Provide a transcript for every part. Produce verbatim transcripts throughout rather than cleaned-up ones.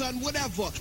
gun, whatever.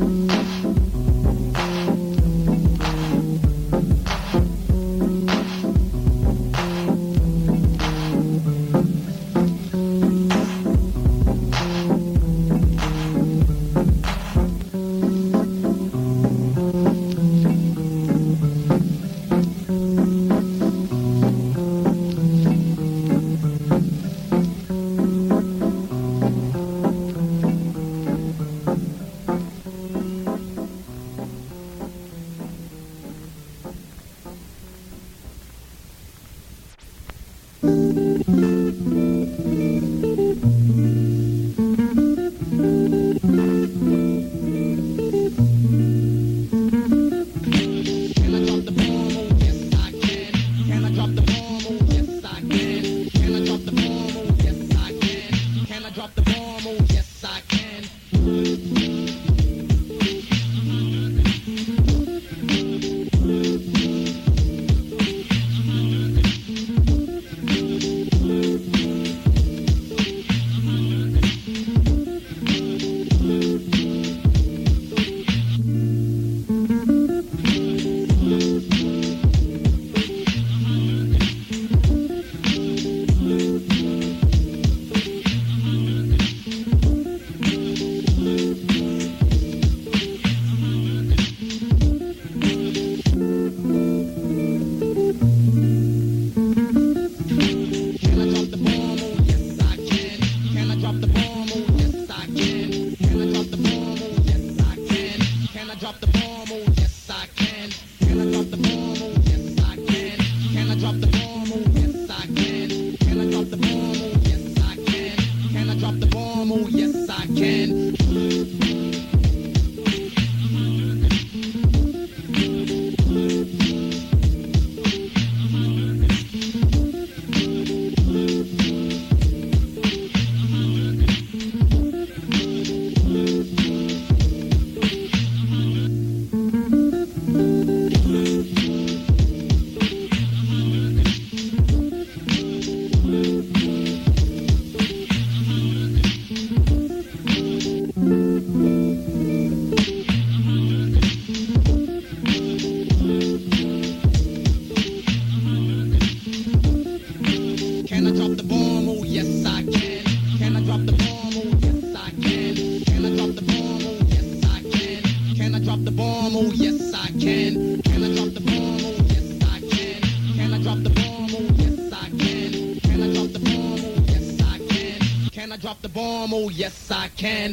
Yes, I can.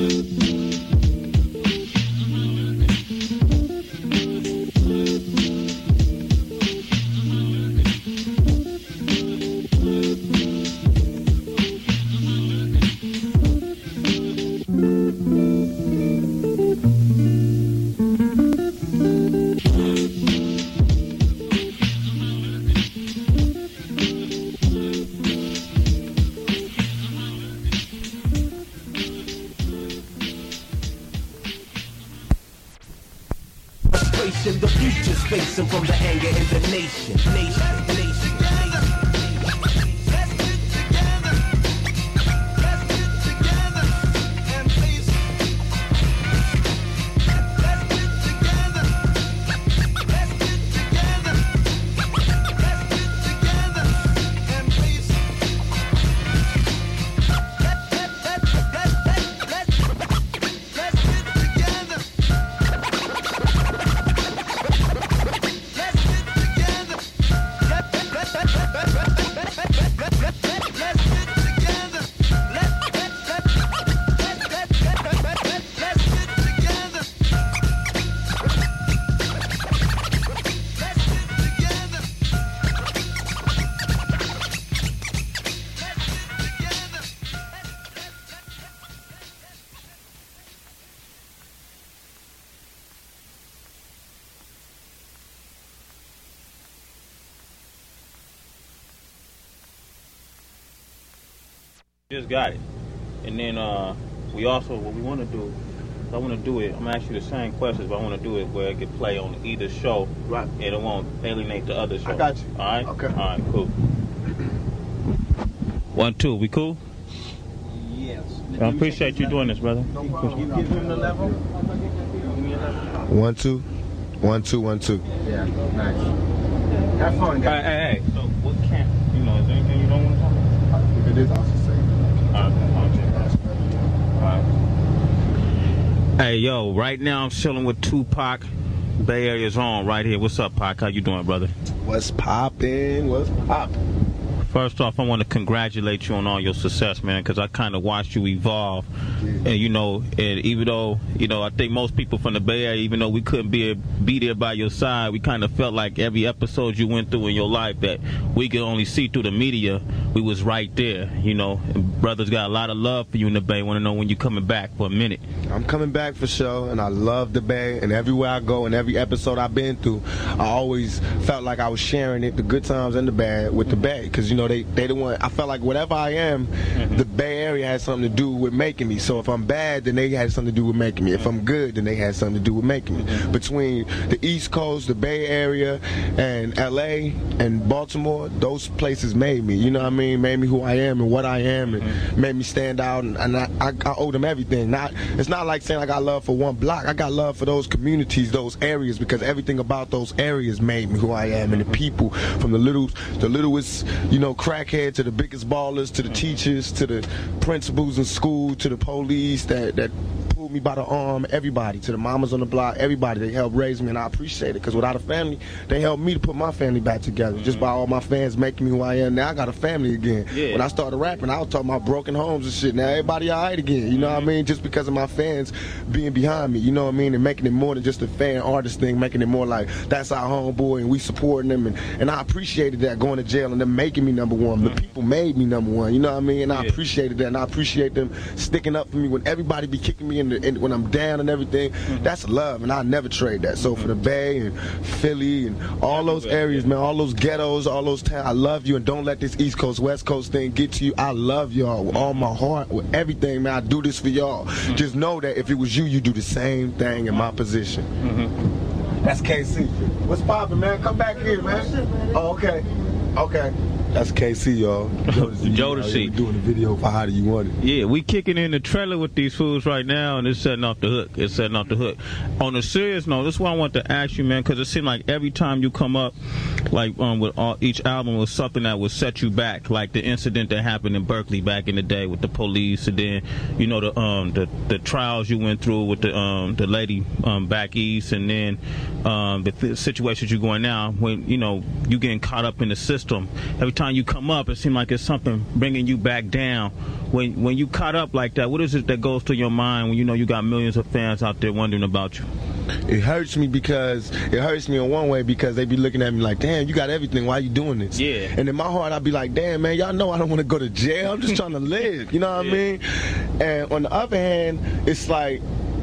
The future's facing from the anger in the nation, nation, nation. Just got it. And then uh, we also, what we want to do, I want to do it, I'm going to ask you the same questions, but I want to do it where it can play on either show. Right. And it won't alienate the other show. I got you. All right? Okay. All right, cool. One, two, we cool? Yeah. I appreciate you doing this, brother. No problem. You give him the level? One, two. One, two, one, two. Yeah, nice. Have fun, guys. Hey, hey, hey. So, what can't, you know, is there anything you don't want to talk about? If it is, I'll just say it. All right. All right. Hey, yo, right now I'm chilling with Tupac. Bay Area's on right here. What's up, Pac? How you doing, brother? What's poppin'? What's poppin'? First off, I want to congratulate you on all your success, man, because I kind of watched you evolve. Yeah. And, you know, and even though, you know, I think most people from the Bay Area, even though we couldn't be, be there by your side, we kind of felt like every episode you went through in your life that we could only see through the media, we was right there, you know. And brothers got a lot of love for you in the Bay. Want to know when you're coming back for a minute. I'm coming back for sure, and I love the Bay, and everywhere I go and every episode I've been through, I always felt like I was sharing it, the good times and the bad, with the Bay, because, you know, they, they the one, I felt like whatever I am, mm-hmm. the Bay Area had something to do with making me. So if I'm bad, then they had something to do with making me. If I'm good, then they had something to do with making me. Mm-hmm. Between the East Coast, the Bay Area, and L A and Baltimore, those places made me. You know what I mean? Made me who I am and what I am, and mm-hmm. made me stand out. And, and I, I, I owe them everything. Not, it's not like saying I got love for one block. I got love for those communities, those areas, because everything about those areas made me who I am, and the people from the little, the littlest, you know, crackhead to the biggest ballers, to the teachers, to the principals in school, to the police that that pulled me by the arm, everybody, to the mamas on the block, everybody, they helped raise me, and I appreciate it, because without a family, they helped me to put my family back together. Mm-hmm. Just by all my fans making me who I am. Now I got a family again. Yeah. When I started rapping, I was talking about broken homes and shit. Now everybody all right again, you know what I mean? Just because of my fans being behind me, you know what I mean? And making it more than just a fan artist thing, making it more like, that's our homeboy, and we supporting them, and, and I appreciated that, going to jail and them making me number one. The people made me number one, you know what I mean? And I yeah. appreciated that, and I appreciate them sticking up for me when everybody be kicking me in, the, in when I'm down and everything. Mm-hmm. That's love, and I never trade that. So for the Bay and Philly and all those areas, man, all those ghettos, all those towns, I love you, and don't let this East Coast, West Coast thing get to you. I love y'all with all my heart, with everything, man. I do this for y'all. Mm-hmm. Just know that if it was you, you do the same thing in my position. Mm-hmm. That's K C. What's poppin', man? Come back here, man. Oh, okay. Okay. That's K C, y'all. Jodeci. Doing the video for How Do You Want It. Yeah, we kicking in the trailer with these fools right now, and it's setting off the hook. It's setting off the hook. On a serious note, this is why I want to ask you, man, because it seemed like every time you come up, like um, with all, each album was something that would set you back, like the incident that happened in Berkeley back in the day with the police, and then, you know, the um the, the trials you went through with the um the lady um back east, and then um the th situations you're going now when, you know, you getting caught up in the system. Every time you come up, it seems like it's something bringing you back down. When when you caught up like that, what is it that goes through your mind when you know you got millions of fans out there wondering about you? It hurts me because it hurts me in one way because they be looking at me like, damn, you got everything. Why you doing this? Yeah. And in my heart, I'd be like, damn, man, y'all know I don't want to go to jail. I'm just trying to live. You know what yeah. I mean? And on the other hand, it's like,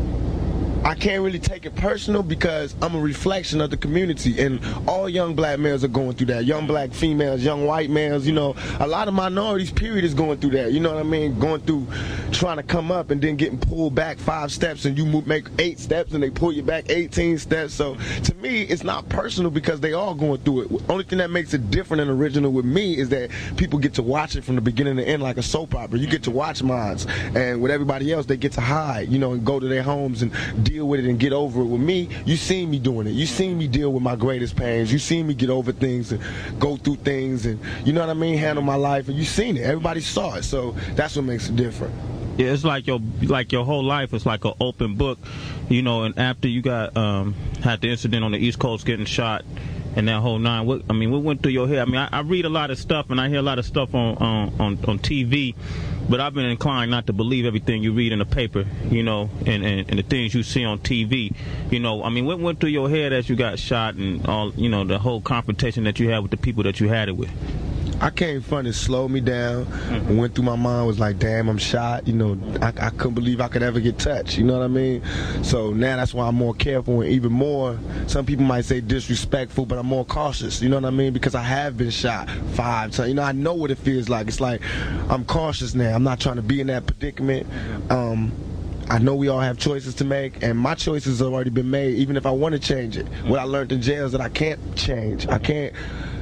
I can't really take it personal because I'm a reflection of the community, and all young black males are going through that. Young black females, young white males, you know, a lot of minorities, period, is going through that. You know what I mean? Going through trying to come up and then getting pulled back five steps, and you move, make eight steps and they pull you back eighteen steps. So to me, it's not personal because they all going through it. Only thing that makes it different and original with me is that people get to watch it from the beginning to end like a soap opera. You get to watch mine, and with everybody else, they get to hide, you know, and go to their homes and deal with it and get over it. With me, you seen me doing it. You seen me deal with my greatest pains. You seen me get over things and go through things, and you know what I mean, handle my life, and you seen it. Everybody saw it, so that's what makes it different. Yeah, it's like your like your whole life is like an open book, you know. And after you got um had the incident on the East Coast getting shot and that whole nine, what I mean, what went through your head? I mean, I, I read a lot of stuff and I hear a lot of stuff on on on, on T V, but I've been inclined not to believe everything you read in the paper, you know, and, and and the things you see on T V, you know. I mean, what went through your head as you got shot and all, you know, the whole confrontation that you had with the people that you had it with? I came fun, it slowed me down. Mm-hmm. Went through my mind, was like, damn, I'm shot. You know, I, I couldn't believe I could ever get touched. You know what I mean? So now that's why I'm more careful, and even more, some people might say disrespectful, but I'm more cautious. You know what I mean? Because I have been shot five times. You know, I know what it feels like. It's like I'm cautious now. I'm not trying to be in that predicament. Um, I know we all have choices to make, and my choices have already been made, even if I want to change it. What I learned in jail is that I can't change. I can't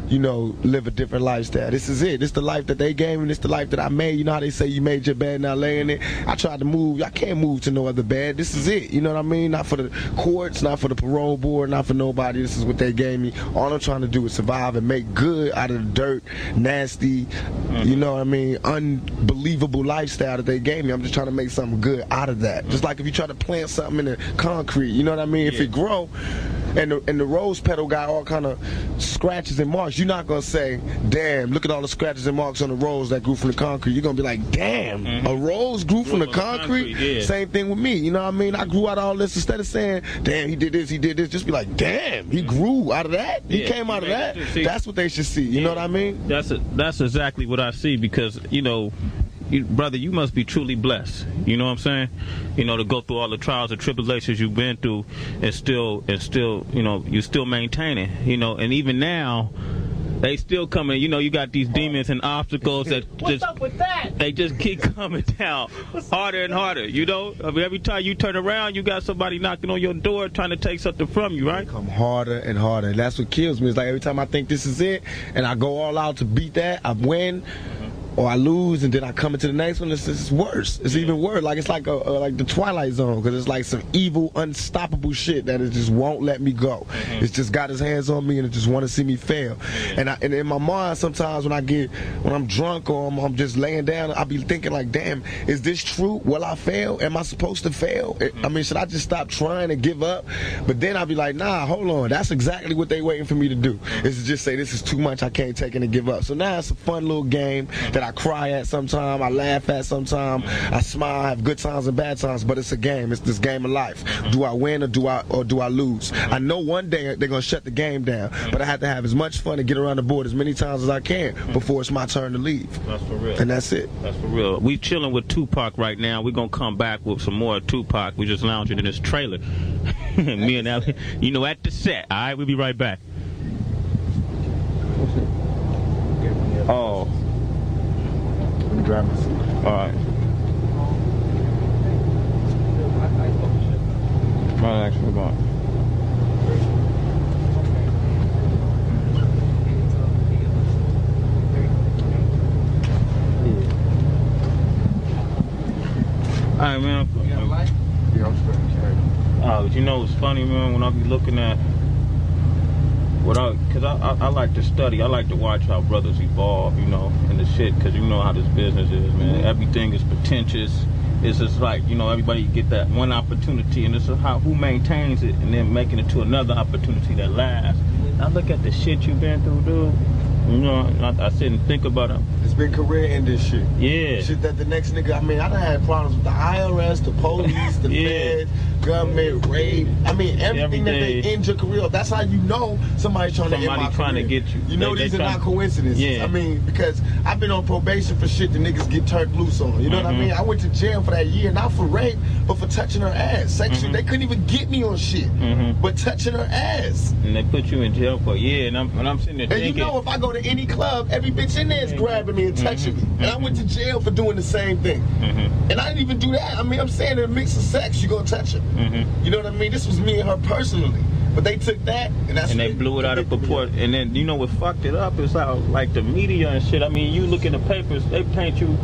you know, live a different lifestyle. This is it. This is the life that they gave me. This is the life that I made. You know how they say you made your bed, now lay in it. I tried to move. I can't move to no other bed. This is it. You know what I mean? Not for the courts, not for the parole board, not for nobody. This is what they gave me. All I'm trying to do is survive and make good out of the dirt, nasty, mm-hmm. you know what I mean, unbelievable lifestyle that they gave me. I'm just trying to make something good out of that. Mm-hmm. Just like if you try to plant something in the concrete, you know what I mean? Yeah. If it grow, and the, and the rose petal got all kind of scratches and marks, you're not going to say, damn, look at all the scratches and marks on the rose that grew from the concrete. You're going to be like, damn, mm-hmm. a rose grew, grew from the concrete? concrete yeah. Same thing with me, you know what I mean? I grew out of all this. Instead of saying, damn, he did this, he did this, just be like, damn, he grew out of that? He yeah. came out of that? That's what they should see, you yeah. know what I mean? That's a, that's exactly what I see because, you know, You, brother, you must be truly blessed. You know what I'm saying? You know, to go through all the trials and tribulations you've been through, and still, and still, you know, you still maintaining. You know, and even now, they still coming. You know, you got these demons and obstacles that What's just up with that? They just keep coming down harder and harder. You know, I mean, every time you turn around, you got somebody knocking on your door trying to take something from you, right? They come harder and harder. And that's what kills me. It's like every time I think this is it, and I go all out to beat that, I win. Or I lose, and then I come into the next one. It's, it's worse. It's even worse. Like it's like a, a like the Twilight Zone, because it's like some evil, unstoppable shit that it just won't let me go. Mm-hmm. It's just got his hands on me, and it just want to see me fail. Mm-hmm. And I, and in my mind, sometimes when I get when I'm drunk or I'm, I'm just laying down, I be thinking like, damn, is this true? Will I fail? Am I supposed to fail? Mm-hmm. I mean, should I just stop trying and give up? But then I be like, nah, hold on. That's exactly what they waiting for me to do. Mm-hmm. Is to just say this is too much. I can't take it and give up. So now it's a fun little game mm-hmm. that I cry at sometime, I laugh at sometime, I smile, I have good times and bad times, but it's a game. It's this game of life. Do I win or do I or do I lose? I know one day they're gonna shut the game down, but I have to have as much fun and get around the board as many times as I can before it's my turn to leave. That's for real. And that's it. That's for real. We chilling with Tupac right now. We're gonna come back with some more Tupac. We just lounging in this trailer. Me and Allie, you know, at the set. All right, we'll be right back. Oh. Driver's seat. All right. Right, actually, going. All right, man. You got a light? Yeah, I'm straight. Oh, you know what's funny, man? When I be looking at what I, cause I, I, I like to study. I like to watch how brothers evolve, you know, and the shit. Cause you know how this business is, man. Everything is pretentious. It's just like, you know, everybody get that one opportunity, and it's how who maintains it, and then making it to another opportunity that lasts. I look at the shit you've been through, dude. You know, I, I sit and think about it. It's been career ending shit. Yeah. Shit that the next nigga, I mean, I done had problems with the I R S, the police, the yeah. feds, government, rape. I mean, everything that they end your career. That's how you know somebody's trying Somebody to end my trying career. to get you. You know, they, these they are trying, not coincidences. Yeah. I mean, because I've been on probation for shit the niggas get turned loose on. You know mm-hmm. what I mean? I went to jail for that year, not for rape, but for touching her ass. Sexual. Mm-hmm. They couldn't even get me on shit, mm-hmm. but touching her ass. And they put you in jail for a year, and I'm, and I'm sitting there and thinking. You know, if I go to any club, every bitch in there is grabbing me and touching mm-hmm. me. And I went to jail for doing the same thing. Mm-hmm. And I didn't even do that. I mean, I'm saying in a mix of sex, you gonna touch her. Mm-hmm. You know what I mean? This was me and her personally. But they took that, and that's and they blew it out of proportion. And then, you know what fucked it up is how, like, the media and shit. I mean, you look in the papers, they paint you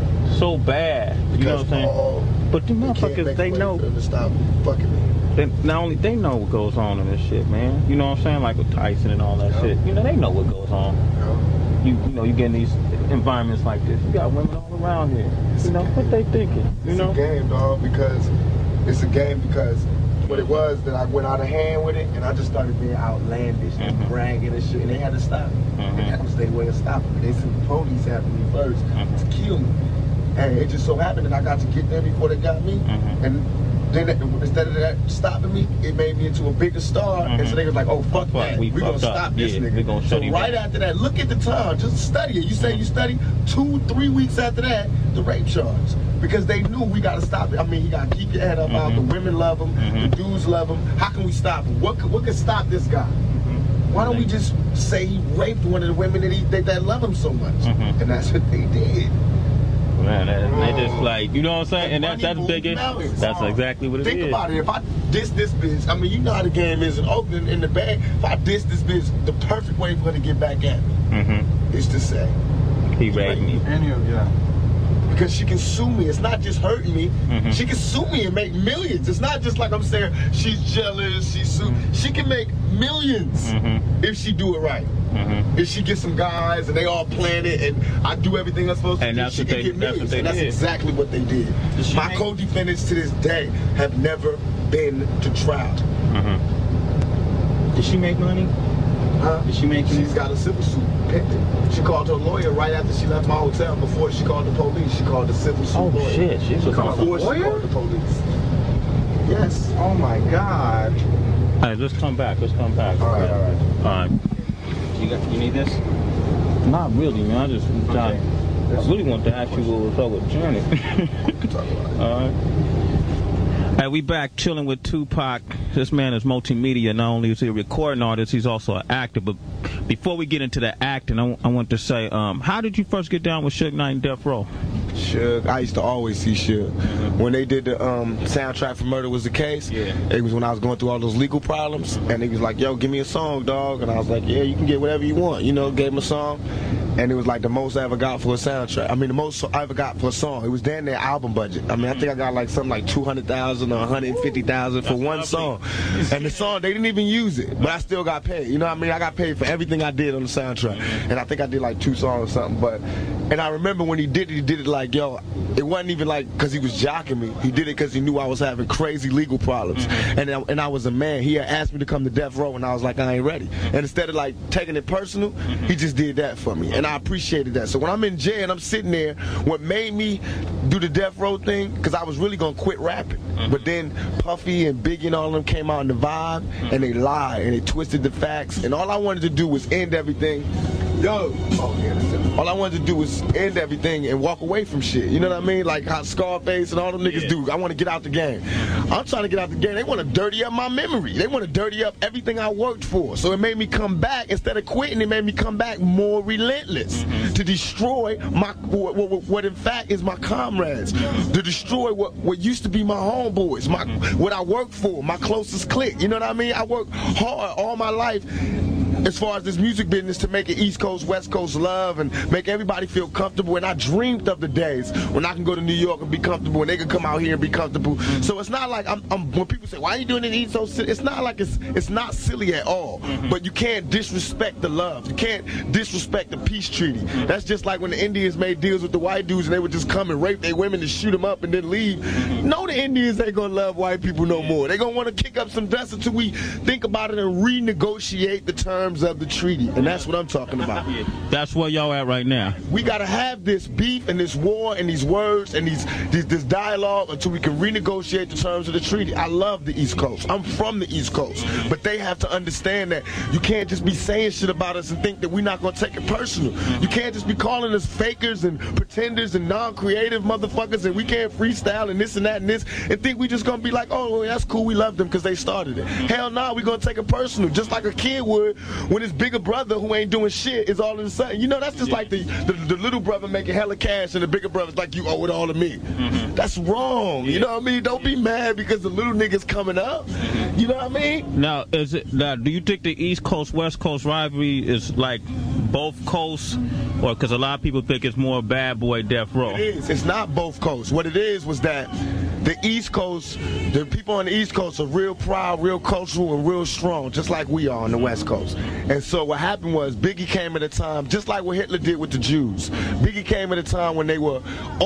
so bad. You because, know what I'm saying? Oh, but the motherfuckers, they know. To stop fucking me. They, not only they know what goes on in this shit, man. You know what I'm saying? Like with Tyson and all that yeah. shit. You know, they know what goes on. Yeah. You, you know, you get in these environments like this. You got women all around here. It's you know, what they thinking? You it's know? a game, dog, because it's a game because what it was that I went out of hand with it, and I just started being outlandish and mm-hmm. bragging and shit, and they had to stop me. Mm-hmm. They had to stay away and stop me. They sent the police after me first mm-hmm. to kill me. And it just so happened that I got to get there before they got me. Mm-hmm. And then instead of that stopping me, it made me into a bigger star. Mm-hmm. And so they was like, oh, fuck, fuck that. We We're going to stop up. this yeah, nigga. Gonna so right back. After that, look at the time. Just study it. You say mm-hmm. you study two, three weeks after that, the rape charge. Because they knew we got to stop it. I mean, you got to keep your head up mm-hmm. out. The women love him. Mm-hmm. The dudes love him. How can we stop him? What could, what could stop this guy? Mm-hmm. Why don't we just say he raped one of the women that, he, that, that love him so much? Mm-hmm. And that's what they did. Man, that, they just like, you know what I'm saying? And that, that's big. That's exactly what it Think is. Think about it. If I diss this bitch, I mean, you know how the game is in Oakland in the bag. If I diss this bitch, the perfect way for her to get back at me mm-hmm. is to say, he raped me. Any of yeah. Because she can sue me. It's not just hurting me. Mm-hmm. She can sue me and make millions. It's not just like I'm saying she's jealous, she's su- mm-hmm. She can make millions mm-hmm. if she do it right. Mm-hmm. If she gets some guys and they all plan it and I do everything I'm supposed to and do, that's she what can they, get millions. that's And that's did. exactly what they did. My make- co-defendants to this day have never been to trial. Mm-hmm. Did she make money? Huh? Did she make? She's got a civil suit pending. She called her lawyer right after she left my hotel. Before she called the police, she called the civil suit oh, lawyer. Oh shit! She was Before a she called the police. Yes. Oh my God. All right, let's come back. Let's come back. All right, all right. All right. You got? You need this? Not really, man. I just okay. trying, I really want to ask you what was up with Janet. All right. Hey, we back chilling with Tupac. This man is multimedia. Not only is he a recording artist, he's also an actor. But before we get into the acting, I, I want to say, um, how did you first get down with Suge Knight and Death Row? Suge, I used to always see Suge. Mm-hmm. When they did the um, soundtrack for Murder Was the Case, yeah. It was when I was going through all those legal problems, and he was like, yo, give me a song, dog. And I was like, yeah, you can get whatever you want. You know, gave him a song. And it was like the most I ever got for a soundtrack. I mean, the most I ever got for a song. It was damn near album budget. I mean, I think I got like something like two hundred thousand or one hundred fifty thousand for one song. And the song, they didn't even use it, but I still got paid. You know what I mean? I got paid for everything I did on the soundtrack. And I think I did like two songs or something. But and I remember when he did it, he did it like, yo, it wasn't even like because he was jocking me. He did it because he knew I was having crazy legal problems. Mm-hmm. And I, and I was a man. He had asked me to come to Death Row, and I was like, I ain't ready. And instead of like taking it personal, mm-hmm. he just did that for me. And I appreciated that. So when I'm in jail and I'm sitting there, what made me do the Death Row thing, because I was really going to quit rapping. Mm-hmm. But then Puffy and Biggie and all of them came out in the vibe, mm-hmm. and they lied, and they twisted the facts. And all I wanted to do was end everything. Yo, oh, yeah, all I wanted to do was end everything and walk away from shit. You know what I mean? Like how Scarface and all them niggas yeah. do. I want to get out the game. I'm trying to get out the game. They want to dirty up my memory. They want to dirty up everything I worked for. So it made me come back. Instead of quitting, it made me come back more relentless mm-hmm. to destroy my what, what, what in fact is my comrades. To destroy what, what used to be my homeboys, my what I worked for, my closest clique. You know what I mean? I worked hard all my life as far as this music business to make it East Coast, West Coast love and make everybody feel comfortable. And I dreamed of the days when I can go to New York and be comfortable and they can come out here and be comfortable. Mm-hmm. So it's not like I'm, I'm when people say, why are you doing it East Coast? It's not like it's it's not silly at all. Mm-hmm. But you can't disrespect the love. You can't disrespect the peace treaty. Mm-hmm. That's just like when the Indians made deals with the white dudes and they would just come and rape their women and shoot them up and then leave. Mm-hmm. No, the Indians ain't gonna love white people no more. They're gonna want to kick up some dust until we think about it and renegotiate the terms of the treaty, and that's what I'm talking about. That's where y'all at right now. We gotta have this beef and this war and these words and these this, this dialogue until we can renegotiate the terms of the treaty. I love the East Coast. I'm from the East Coast, but they have to understand that you can't just be saying shit about us and think that we're not gonna take it personal. You can't just be calling us fakers and pretenders and non-creative motherfuckers and we can't freestyle and this and that and this and think we just gonna be like, oh, well, that's cool, we love them because they started it. Hell no, nah, we gonna take it personal, just like a kid would when his bigger brother who ain't doing shit is all of a sudden, you know, that's just yeah. like the, the the little brother making hella cash and the bigger brother's like, you owe it all to me. Mm-hmm. That's wrong. Yeah. You know what I mean? Don't be mad because the little nigga's coming up. Mm-hmm. You know what I mean? Now, is it now? Do you think the East Coast West Coast rivalry is like both coasts, or because a lot of people think it's more Bad Boy Death Row? It is. It's not both coasts. What it is was that the East Coast, the people on the East Coast are real proud, real cultural, and real strong, just like we are on the West Coast. And so what happened was Biggie came at a time, just like what Hitler did with the Jews. Biggie came at a time when they were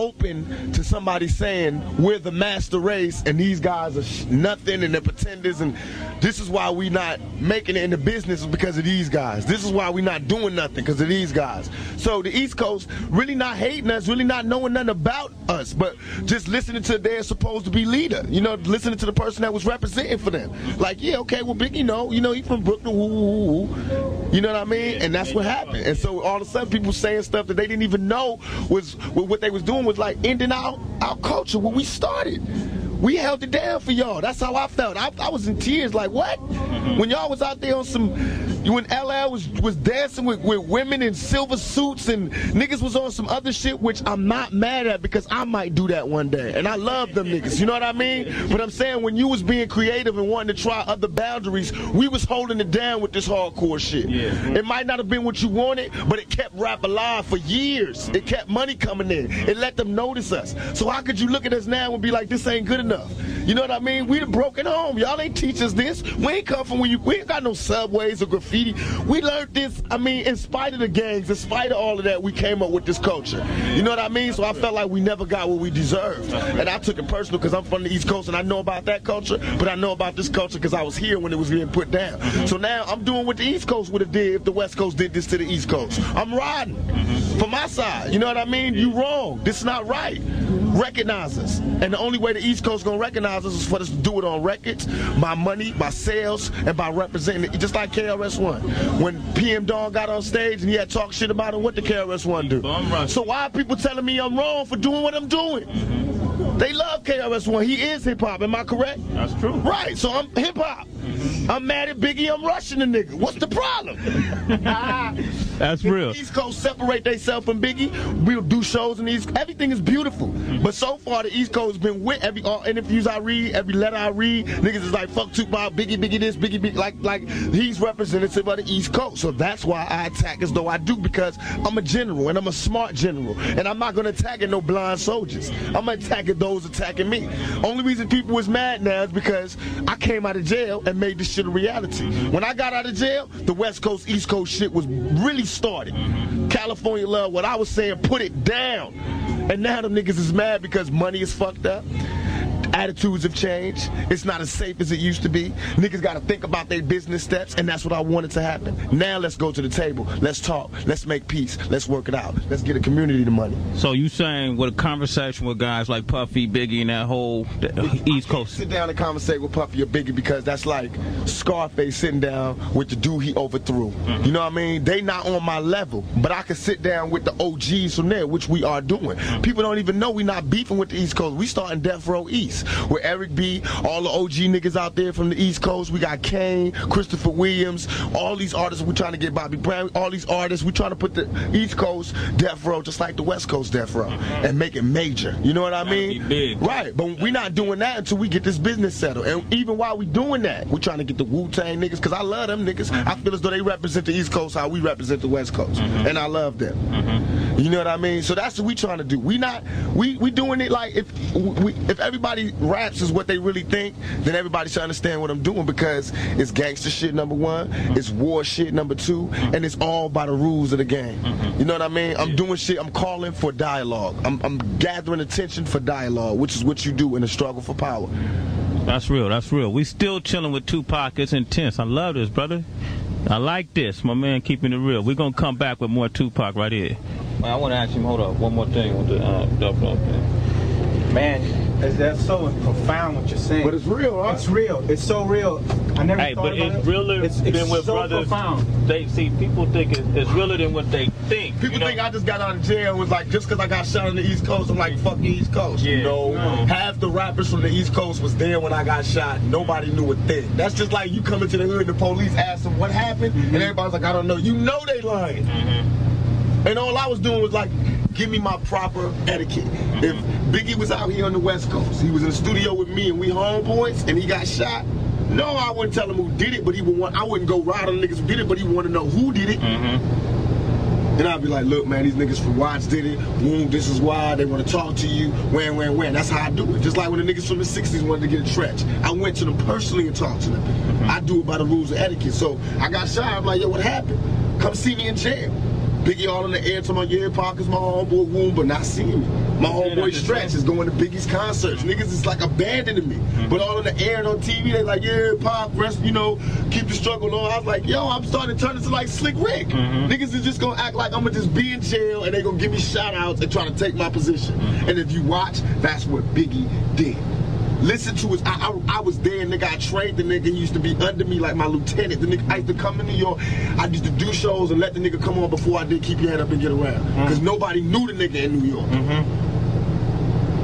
open to somebody saying, we're the master race, and these guys are sh- nothing, and they're pretenders, and this is why we not making it in the business because of these guys. This is why we not doing nothing because of these guys. So the East Coast really not hating us, really not knowing nothing about us, but just listening to their supposed to be leader. You know, listening to the person that was representing for them. Like, yeah, okay, well, Biggie, know, you know, he from Brooklyn, woo, woo, woo. You know what I mean? And that's what happened. And so all of a sudden, people saying stuff that they didn't even know was what they was doing was like ending our our culture when we started. We held it down for y'all. That's how I felt. I, I was in tears like, what? When y'all was out there on some when L L was was dancing with, with women in silver suits and niggas was on some other shit, which I'm not mad at because I might do that one day. And I love them niggas, you know what I mean? But I'm saying when you was being creative and wanting to try other boundaries, we was holding it down with this hardcore shit. Yeah. It might not have been what you wanted, but it kept rap alive for years. It kept money coming in. It let them notice us. So how could you look at us now and be like, this ain't good enough? You know what I mean? We the broken home. Y'all ain't teach us this. We ain't come from when you, we ain't got no subways or graffiti. We learned this, I mean, in spite of the gangs, in spite of all of that, we came up with this culture. You know what I mean? So I felt like we never got what we deserved. And I took it personal because I'm from the East Coast and I know about that culture, but I know about this culture because I was here when it was being put down. So now I'm doing what the East Coast would have did if the West Coast did this to the East Coast. I'm riding for my side. You know what I mean? You wrong. This is not right. Recognize us. And the only way the East Coast gonna recognize us is for us to do it on records, by money, by sales, and by representing it. Just like K R S One. When P M Dawn got on stage and he had talk shit about it, what did K R S One do? So why are people telling me I'm wrong for doing what I'm doing? Mm-hmm. They love K R S One. He is hip-hop, am I correct? That's true. Right, so I'm hip-hop. Mm-hmm. I'm mad at Biggie, I'm rushing the nigga. What's the problem? That's real. If the East Coast separate themselves from Biggie, we'll do shows in the East. Everything is beautiful. Mm-hmm. But so far, the East Coast has been with every all interviews I read, every letter I read. Niggas is like, fuck Tupac, Biggie, Biggie this, Biggie, Biggie. Like, like he's representative of the East Coast. So that's why I attack as though I do, because I'm a general and I'm a smart general. And I'm not going to attack at no blind soldiers. I'm going to attack at those attacking me. Only reason people was mad now is because I came out of jail and made this shit a reality. When I got out of jail, the West Coast, East Coast shit was really started. California love, what I was saying, put it down. And now them niggas is mad because money is fucked up. Attitudes have changed. It's not as safe as it used to be. Niggas got to think about their business steps, and that's what I wanted to happen. Now let's go to the table. Let's talk. Let's make peace. Let's work it out. Let's get a community the money. So you saying with a conversation with guys like Puffy, Biggie, and that whole the East Coast? Sit down and conversate with Puffy or Biggie because that's like Scarface sitting down with the dude he overthrew. Mm-hmm. You know what I mean? They not on my level, but I can sit down with the O Gs from there, which we are doing. Mm-hmm. People don't even know we not beefing with the East Coast. We starting Death Row East. With Eric B, all the O G niggas out there from the East Coast. We got Kane, Christopher Williams, all these artists. We're trying to get Bobby Brown, all these artists. We're trying to put the East Coast Death Row just like the West Coast Death Row and make it major. You know what I mean? Big. Right, but we're not doing that until we get this business settled. And even while we doing that, we're trying to get the Wu-Tang niggas, because I love them niggas. Mm-hmm. I feel as though they represent the East Coast how we represent the West Coast. Mm-hmm. And I love them. Mm-hmm. You know what I mean? So that's what we trying to do. We not, we, we doing it like if we, if everybody raps is what they really think, then everybody should understand what I'm doing, because it's gangster shit, number one, it's war shit, number two, and it's all by the rules of the game. You know what I mean? I'm doing shit, I'm calling for dialogue. I'm, I'm gathering attention for dialogue, which is what you do in a struggle for power. That's real, that's real. We still chilling with Tupac. It's intense. I love this, brother. I like this, my man, keeping it real. We're going to come back with more Tupac right here. I want to ask him, hold up, one more thing with the uh, Death Row thing. Man, that's so profound what you're saying. But it's real, huh? It's real. It's so real. I never hey, thought but about it's it. realer it's, than it's what so brothers. Profound. They see people think it's, it's realer than what they think. People you know? think I just got out of jail and was like, just because I got shot on the East Coast, I'm like, fuck the East Coast. Yeah. No, no. Half the rappers from the East Coast was there when I got shot. Nobody knew a thing. That's just like you coming to the hood and the police ask them what happened, mm-hmm. and everybody's like, I don't know. You know they lying. Mm-hmm. And all I was doing was like, give me my proper etiquette. Mm-hmm. If Biggie was out here on the West Coast, he was in the studio with me and we homeboys, and he got shot, no, I wouldn't tell him who did it, but he would want, I wouldn't go ride on the niggas who did it, but he would want to know who did it. Mm-hmm. And I'd be like, look, man, these niggas from Watts did it. Boom, this is why. They want to talk to you. When, when, when. That's how I do it. Just like when the niggas from the sixties wanted to get a stretch. I went to them personally and talked to them. Mm-hmm. I do it by the rules of etiquette. So I got shot. I'm like, yo, what happened? Come see me in jail. Biggie all in the air, talking about, yeah, Parker's my homeboy, Woom, but not seeing me. My homeboy Stretch is going to Biggie's concerts. Niggas is like abandoning me. Mm-hmm. But all in the air and on T V, they like, yeah, Pop, rest, you know, keep the struggle on. I was like, yo, I'm starting to turn into like Slick Rick. Mm-hmm. Niggas is just going to act like I'm going to just be in jail and they going to give me shout outs and try to take my position. Mm-hmm. And if you watch, that's what Biggie did. Listen to his, I, I, I was there, nigga, I trained the nigga, he used to be under me like my lieutenant. The nigga, I used to come in New York, I used to do shows and let the nigga come on before I did Keep Your Head Up and Get Around. Because mm-hmm. nobody knew the nigga in New York. Mm-hmm.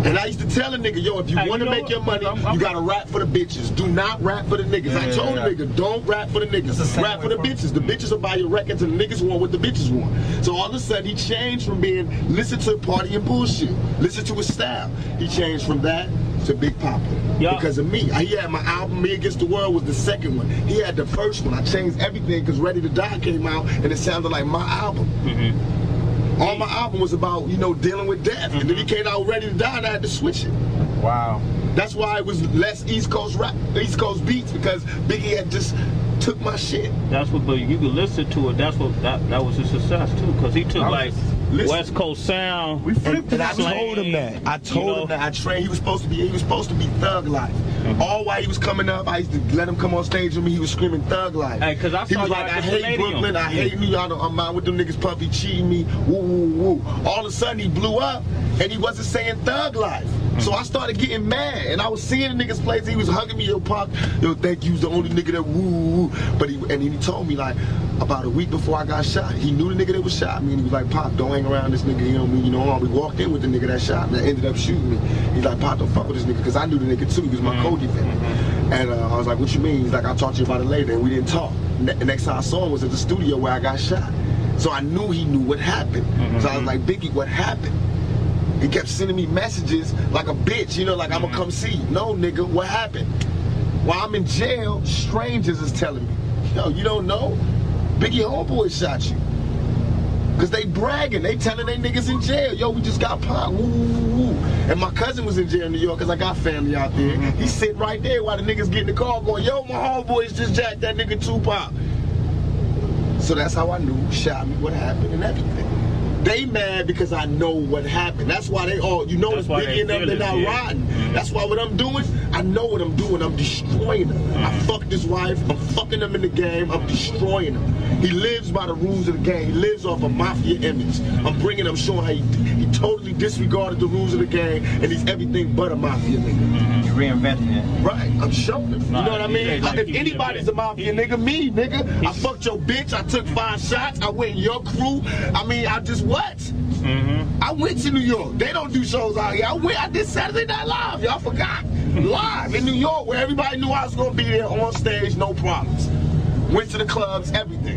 And I used to tell a nigga, yo, if you Hey, want to you know make what? your money, I'm- I'm- you gotta rap for the bitches. Do not rap for the niggas. Yeah, I told yeah, a nigga, don't rap for the niggas. the same Rap for way the for- bitches. The bitches will buy your records and the niggas want what the bitches want. So all of a sudden he changed from being listen to party and bullshit, listen to his style. He changed from that to Big Papa. Yeah. Because of me. He had my album, Me Against the World was the second one. He had the first one. I changed everything because Ready to Die came out and it sounded like my album. Mm-hmm. All my album was about, you know, dealing with death. Mm-hmm. And then he came out Ready to Die and I had to switch it. Wow. That's why it was less East Coast rap, East Coast beats, because Biggie had just took my shit. That's what, but you could listen to it. That's what that, that was a success too, because he took like listen. West Coast sound. We flipped it. I slang, told him that. I told you know? him that I trained. He was supposed to be. He was supposed to be Thug Life. Mm-hmm. All while he was coming up, I used to let him come on stage with me. He was screaming Thug Life. Hey, cause I he saw was you like, at I the hate Palladium. Brooklyn. I hate New York. I'm out with them niggas. Puffy cheating me. Woo woo woo. All of a sudden he blew up, and he wasn't saying Thug Life. So I started getting mad, and I was seeing the niggas place. He was hugging me, yo, Pop, yo, thank you, was the only nigga that woo, woo. But he, and then he told me, like, about a week before I got shot, he knew the nigga that was shot me, and he was like, Pop, don't hang around this nigga, you know me, you know, we walked in with the nigga that shot me, that ended up shooting me. He's like, Pop, don't fuck with this nigga, because I knew the nigga too, he was my mm-hmm. co-defendant. Mm-hmm. And uh, I was like, what you mean? He's like, I'll talk to you about it later, and we didn't talk. Ne next time I saw him was at the studio where I got shot. So I knew he knew what happened. Mm-hmm. So I was like, Biggie, what happened? He kept sending me messages like a bitch, you know, like, I'm gonna come see you. No, nigga, what happened? While I'm in jail, strangers is telling me, yo, you don't know? Biggie homeboy shot you. Cause they bragging, they telling they niggas in jail, yo, we just got popped, woo, woo, woo. And my cousin was in jail in New York, cause I got family out there. He's sitting right there while the niggas get in the car going, yo, my homeboys just jacked that nigga Tupac. So that's how I knew who shot me, what happened, and everything. They mad because I know what happened. That's why they all, you know, it's Biggie and them, they're not yeah. riding. Mm-hmm. That's why what I'm doing, I know what I'm doing. I'm destroying them. Mm-hmm. I fucked his wife. I'm fucking them in the game. I'm destroying him. He lives by the rules of the game. He lives off a mafia image. I'm bringing him, showing how he, he totally disregarded the rules of the game, and he's everything but a mafia nigga. Mm-hmm. You're reinventing it. Right. I'm showing him. You nah, know what I mean? Like if anybody's a mafia nigga, me, nigga. I fucked your bitch. I took five shots. I went in your crew. I mean, I just what? Mm-hmm. I went to New York. They don't do shows out here. I went. I did Saturday Night Live. Y'all forgot. Live in New York, where everybody knew I was gonna be there on stage, no problems. Went to the clubs, everything.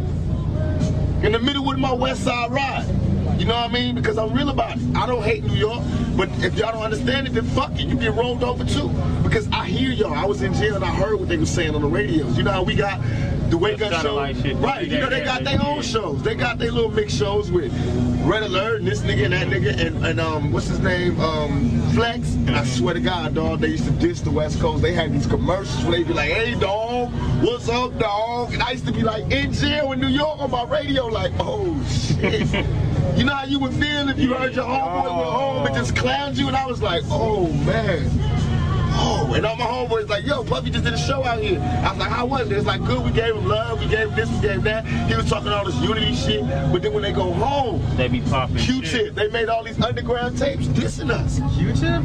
In the middle with my West Side ride. You know what I mean? Because I'm real about it. I don't hate New York, but if y'all don't understand it, then fuck it. You get rolled over too. Because I hear y'all. I was in jail and I heard what they were saying on the radios. You know how we got the Wake Up show? Right. You know they got their own shows. They got their little mix shows with Red Alert and this nigga and that nigga and, and um what's his name? Um Flex. And I swear to God, dog, they used to diss the West Coast. They had these commercials where they be like, hey dog, what's up, dog? And I used to be like in jail in New York on my radio, like, oh shit. You know how you would feel if you heard your homeboy went home and just clowned you, and I was like, oh man. Oh, and all my homeboys like, yo, Puffy just did a show out here. I was like, how was it? It's like, good, we gave him love, we gave him this, we gave him that. He was talking all this unity shit, but then when they go home, they be popping Q-Tip, they made all these underground tapes dissing us. Q-Tip?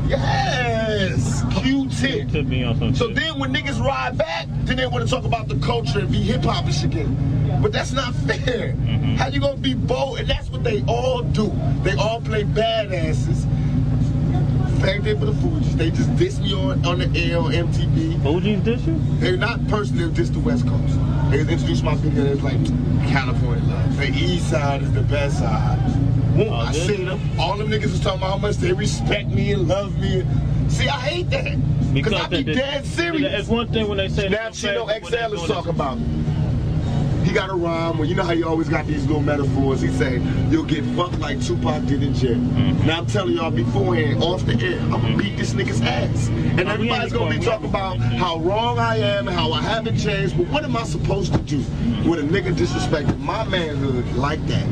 Yes, Q-Tip. Q-Tip me on some so shit. then when niggas ride back, then they want to talk about the culture and be hip-hop and shit again. But that's not fair. Mm-hmm. How you gonna be bold? And that's what they all do. They all play badasses. Same thing for the Fugees. They just diss me on, on the air on M T V. Fugees diss you? They're not personally, they diss the West Coast. They introduced my video, it's like California love. The East Side is the best side. Well, Oh, I did seen them. All them niggas was talking about how much they respect me and love me. See, I hate that. Because I be they- dead serious. It's one thing when they say Now Chino when X L they is doing talking this- about. He got a rhyme where, you know how you always got these little metaphors. He say, you'll get fucked like Tupac did in jail. Mm-hmm. Now I'm telling y'all beforehand, off the air, I'm gonna beat this nigga's ass. And Oh, everybody's gonna be talking about how wrong I am and how I haven't changed, but what am I supposed to do with a nigga disrespecting my manhood like that?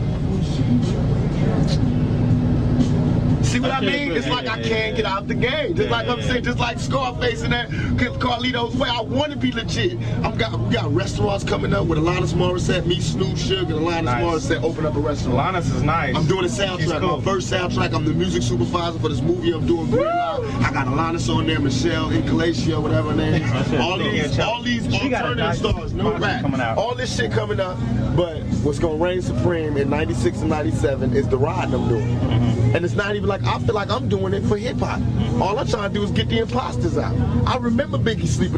See what I mean? It's like I can't get out the game. Just like I'm saying, just like Scarface and that Carlito's way. I want to be legit. I'm got we got restaurants coming up with Alanis Morissette, me, Snoop, Sugar, and Alanis Nice. Morissette open up a restaurant. Alanis is nice. I'm doing a She's soundtrack, cool. my first soundtrack. I'm the music supervisor for this movie I'm doing. Green Line. I got Alanis on there, Michelle, Incalacia, whatever her name is. All these, all these She got a alternative nice stars, no project rap. coming out. All this shit coming up, but what's gonna reign supreme in ninety-six and ninety-seven is the ride I'm doing. And it's not even like, I feel like I'm doing it for hip hop. All I'm trying to do is get the imposters out. I remember Biggie sleeping